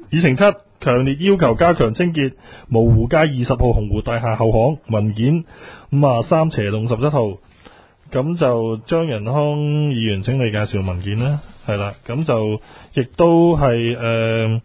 議程7，強烈要求加強清潔蕪湖街20號鴻湖大廈後巷文件53/17號。咁就張仁康議員請你介紹文件啦，係啦，咁就亦都係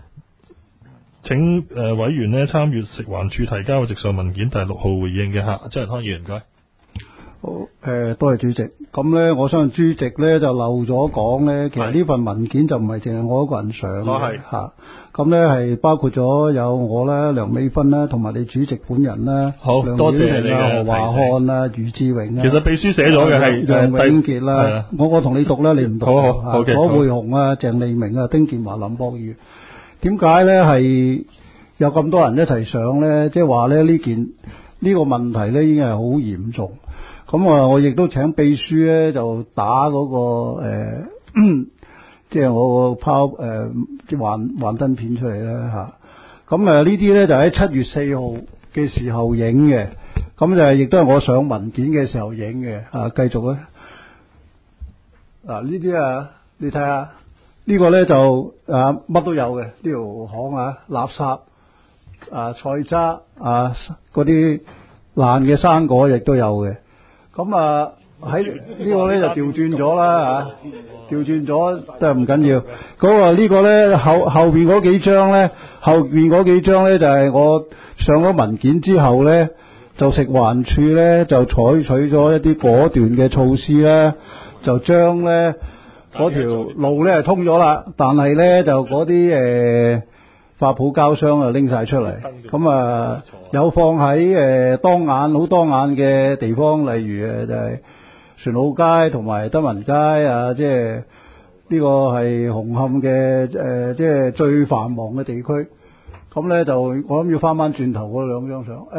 請委員呢參閱食環署提交嘅直上文件第6號回應嘅嚇，張仁康議員唔該。 好，多謝主席。咁呢，我相信主席呢就漏咗講呢，其實呢份文件就唔係淨係我一個人上嘅嚇。咁呢係包括咗有我啦、梁美芬啦，同埋你主席本人啦。 好，多謝你嘅何華漢啦、余志榮啊。 其實秘書寫咗嘅係楊永傑啦。我同你讀啦，你唔讀。 好嘅。 左貝雄啊、鄭利明啊、丁健華、林博宇。點解呢係有咁多人一齊上呢？即係話呢呢個問題呢已經係好嚴重。咁啊，我亦都請秘書咧，就打嗰個即係我個即係幻燈片出嚟啦嚇。咁呢啲咧就喺7月4號嘅時候影嘅，咁就亦都係我上文件嘅時候影嘅啊。繼續咧，嗱呢啲啊，你睇下呢個咧就乜都有嘅，呢條巷啊，垃圾啊、菜渣啊、嗰啲爛嘅生果亦都有嘅。咁啊喺呢個咧就調轉咗啦嚇，調轉咗都係唔緊要。嗰個呢個咧後邊嗰幾張咧，後邊嗰幾張咧就係我上咗文件之後咧，就食環署咧就採取咗一啲果斷嘅措施咧，就將咧嗰條路咧通咗啦，但係咧就嗰啲發泡膠箱啊拎晒出嚟，咁啊有放喺好當眼嘅地方，例如就係船澳街同埋德文街啊，即係呢個係紅磡嘅即係最繁忙嘅地區。咁咧就我諗要翻轉頭嗰兩張相，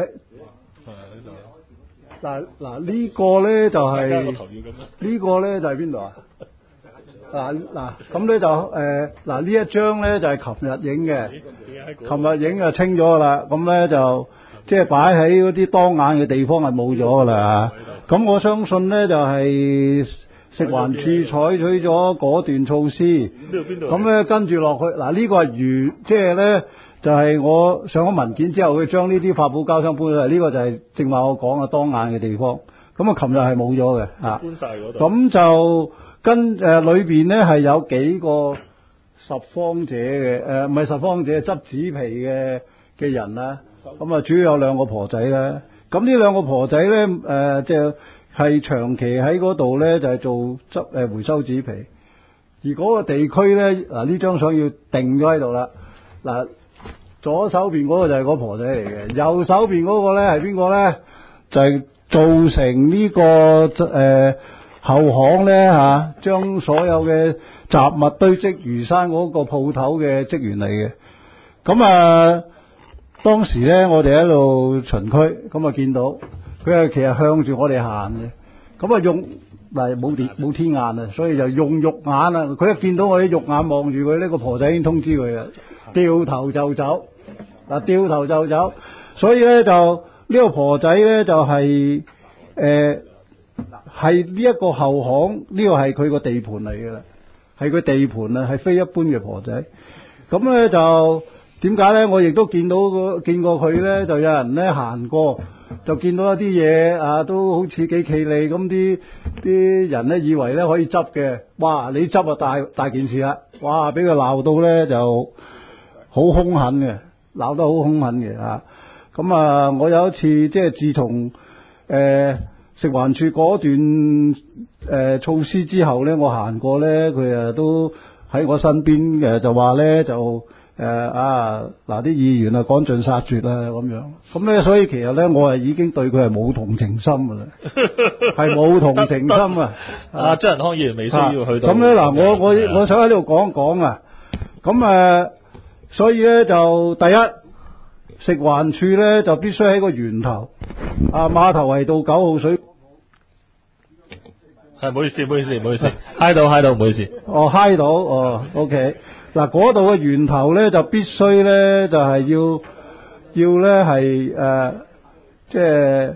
嗱呢個咧就係呢個咧就係邊度啊？嗱咁咧就呢一張咧就係琴日影嘅，琴日影就清咗噶啦，咁咧就即係擺喺嗰啲當眼嘅地方係冇咗噶啦嚇。咁我相信咧就係食環署採取咗果斷措施，咁咧跟住落去呢個係即係咧就係我上咗文件之後，佢將呢啲發泡膠箱搬咗嚟，呢個就係正話我講嘅當眼嘅地方。咁啊，琴日係冇咗嘅嚇， 搬晒嗰度。咁就裏邊咧係有幾個拾荒者嘅，唔係拾荒者，執紙皮嘅人啦。咁啊，主要有兩個婆仔啦。咁呢兩個婆仔咧，即係長期喺嗰度咧，就係做回收紙皮。而嗰個地區咧，呢張相要定咗喺度啦。左手邊嗰個就係嗰婆仔嚟嘅，右手邊嗰個咧係邊個咧？就係造成呢個後巷咧嚇，將所有嘅雜物堆積如山嗰個鋪頭嘅職員嚟嘅。咁當時咧我哋喺度巡區，咁見到佢係其實向住我哋行嘅。咁用冇天眼啊，所以就用肉眼啊。佢一見到我啲肉眼望住佢，呢個婆仔已經通知佢啦，掉頭就走。掉頭就走，所以咧就呢個婆仔咧就係呢一個後巷，呢個係佢個地盤嚟嘅啦，係佢地盤啊，係非一般嘅婆仔。咁咧就點解咧？我亦都見過佢咧，就有人咧行過，就見到一啲嘢都好似幾企利咁，啲人咧以為咧可以執嘅，哇！你執大件事啦，哇！俾佢鬧到咧就好兇狠嘅。鬧得好兇狠嘅嚇，咁我有一次即係自從食環署果斷措施之後咧，我行過咧，佢都喺我身邊就話咧就啲議員趕盡殺絕啦咁樣，咁咧所以其實咧我係已經對佢係冇同情心噶啦，係冇同情心啊！ 張仁康議員未需要去到咁咧我想喺呢度講一講啊，咁所以咧就第一，食環署咧就必須喺個源頭碼頭圍道9號水係，唔好意思，嗨到，唔好意思。 嗨到，OK。嗰度嘅源頭咧就必須咧就係要咧係即係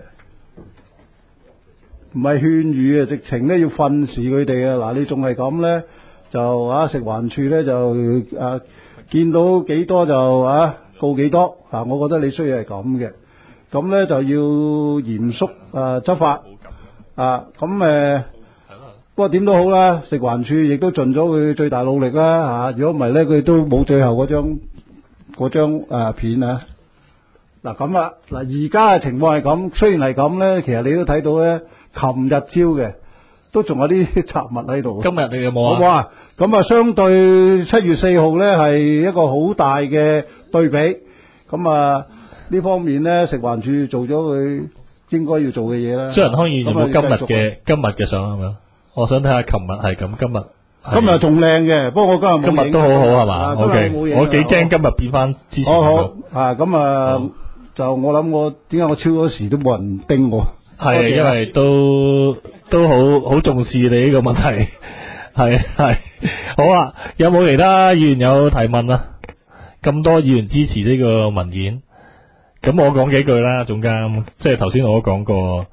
唔係勸喻啊，直情咧要訓示佢哋啊。你仲係咁咧就食環署咧就見到幾多就告幾多啊！我覺得你需要係咁嘅，咁咧就要嚴肅執法啊！咁不過點都好啦，食環署亦都盡咗佢最大努力啦嚇。如果唔係咧，佢都冇最後嗰張片啊！嗱咁啦，嗱而家嘅情況係咁，雖然係咁咧，其實你都睇到咧，琴日朝嘅都仲有啲雜物喺度。 今日你有冇啊？ 好唔好啊？咁啊，相對7月4號咧係一個好大嘅對比。咁啊，呢方面咧，食環署做咗佢應該要做嘅嘢啦。 張仁康議員有冇今日嘅相係咪？我想睇下琴日係咁，今日仲靚嘅，不過我今日都好好係嘛？OK，我幾驚今日變翻之前。 好咁啊，就我諗點解我超咗時都冇人盯我？ 係因為都好重視你呢個問題。係好啊！有冇其他議員有提問啊？咁多議員支持呢個文件，咁我講幾句啦，總監，即係頭先我都講過，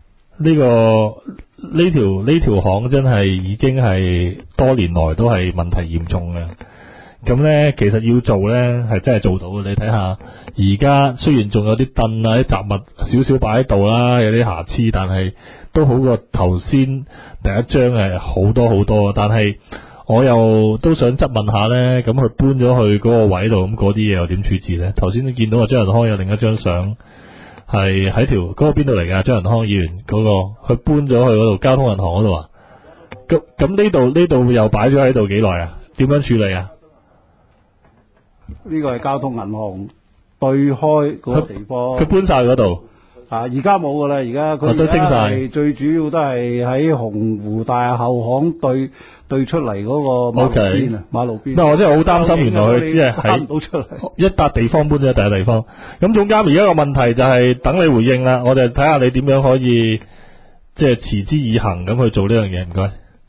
呢條巷真係已經係多年來都係問題嚴重嘅。咁呢，其實要做呢係真係做到嘅。你睇下，而家雖然仲有啲凳啊、啲雜物少少擺喺度啦，有啲瑕疵，但係都好過頭先第一張係好多好多。但係我又都想質問下呢，咁佢搬咗去嗰個位度，咁嗰啲嘢又點處置呢？頭先都見到張仁康有另一張相，係喺嗰個邊度嚟㗎？張仁康議員嗰個，佢搬咗去嗰度交通銀行嗰度啊？咁呢度又擺咗喺度幾耐啊？點樣處理啊？ 呢個係交通銀行對開嗰個地方， 佢搬晒嗰度而家冇噶啦，而家佢都清晒， 最主要都係喺鴻湖大廈後巷對出嚟嗰個馬路邊啊，馬路邊。 我真係好擔心，原來佢只係喺一笪地方搬咗一笪地方。咁總監，而家個問題就係等你回應啦，我哋睇下你點樣可以即係持之以恆咁去做呢樣嘢。唔該。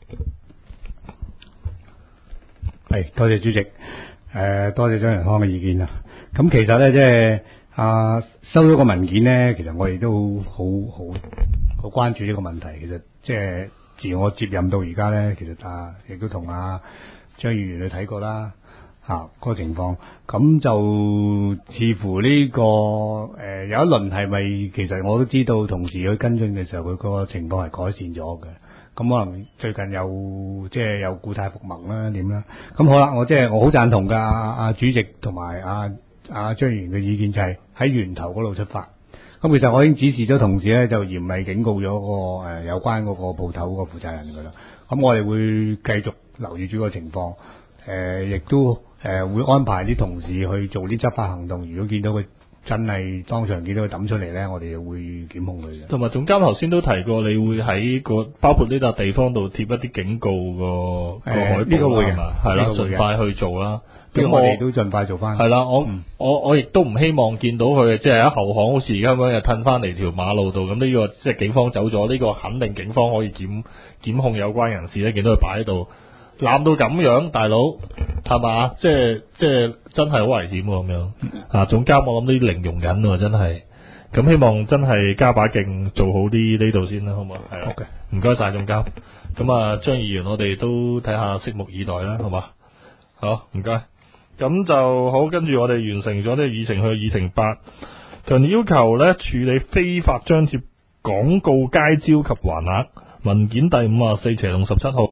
係，多謝主席。多謝張仁康嘅意見啊！咁其實咧，即係收咗個文件咧，其實我哋都好關注呢個問題。其實即係自我接任到而家咧，其實亦都同張議員去睇過啦，嗰個情況。咁就似乎呢個有一輪係咪其實我都知道，同時去跟進嘅時候，佢個情況係改善咗嘅。咁可能最近又故態復萌啦，點啦？咁好啦，我好贊同噶主席同埋張議員嘅意見，就係喺源頭嗰度出發。咁其實我已經指示咗同事咧，就嚴厲警告咗個有關嗰個鋪頭嗰個負責人噶啦。咁我哋會繼續留意住個情況，亦都會安排啲同事去做啲執法行動。如果見到佢真係當場見到佢抌出嚟咧，我哋就會檢控佢嘅。 同埋總監頭先都提過，你會喺包括呢笪地方度貼一啲警告個海報， 呢個會嘅， 係啦，盡快去做啦。 咁我哋都盡快做翻。 係啦，我亦都唔希望見到佢即係喺後巷好似而家咁樣又褪翻嚟條馬路度。咁呢個即係警方走咗，呢個肯定警方可以檢控有關人士咧。見到佢擺喺度攬到咁樣，大佬係嘛？即係真係好危險咁樣。總監，我諗呢啲零容忍喎，真係。咁希望真係加把勁做好啲呢度先啦，好唔好？係啊，唔該晒總監。咁張議員，我哋都睇下拭目以待啦，好嘛？好，唔該。咁就好，跟住我哋完成咗呢個議程，去議程8，強烈要求咧處理非法張貼廣告街招及橫額文件第54/17號。